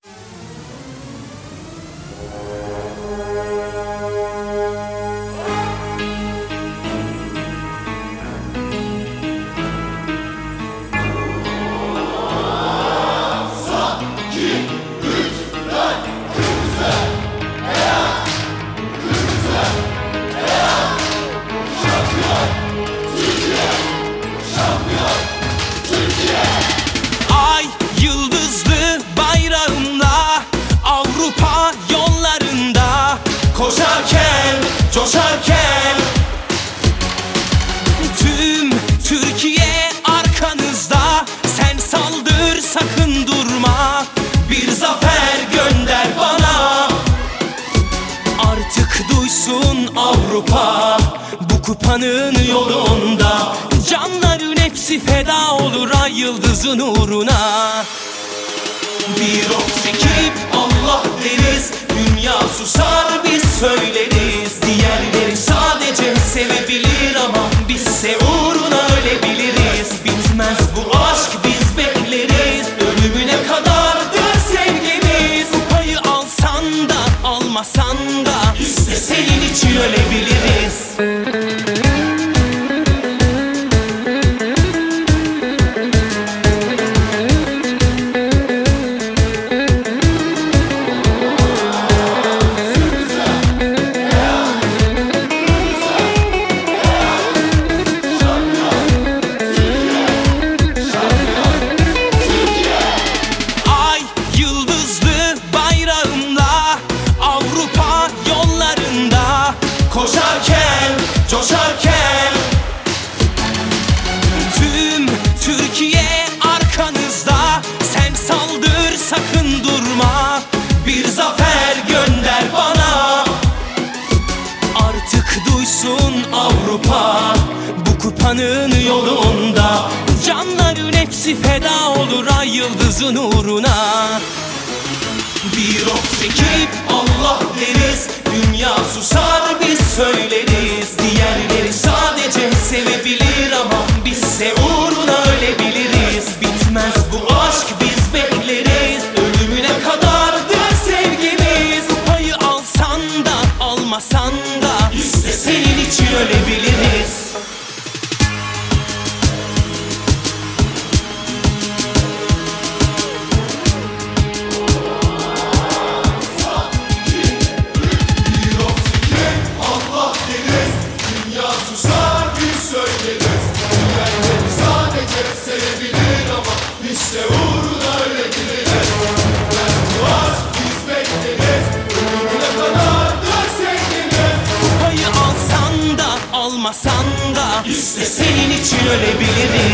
Ay yıldızlı bayrağımla Avrupa yollarında koşarken, coşarken tüm Türkiye arkanızda. Sen saldır sakın durma, bir zafer gönder bana. Artık duysun Avrupa bu kupanın yolunda. Canların hepsi feda olur ay yıldızın uğruna. Bir of çekip Allah deriz, dünya susar biz söyleriz. Diğerleri sadece sevebilir ama bizse uğruna ölebiliriz. Bitmez bu aşk biz bekleriz, ölümüne kadardır sevgimiz. Kupayı alsan da almasan da biz de senin için ölebiliriz. Koşarken, coşarken tüm Türkiye arkanızda. Sen saldır sakın durma, bir zafer gönder bana. Artık duysun Avrupa bu kupanın yolunda. Canların hepsi feda olur ay yıldızın uğruna. Bir of çekip Allah deriz, dünya susar biz söyleriz. Diğerleri sadece sevebilir ama bizse uğruna ölebiliriz. Bitmez bu aşk biz bekleriz, ölümüne kadardır sevgimiz. Kupayı alsan da almasan da biz de senin için ölebiliriz. Kupayı alsan da almasan da biz de senin için ölebiliriz.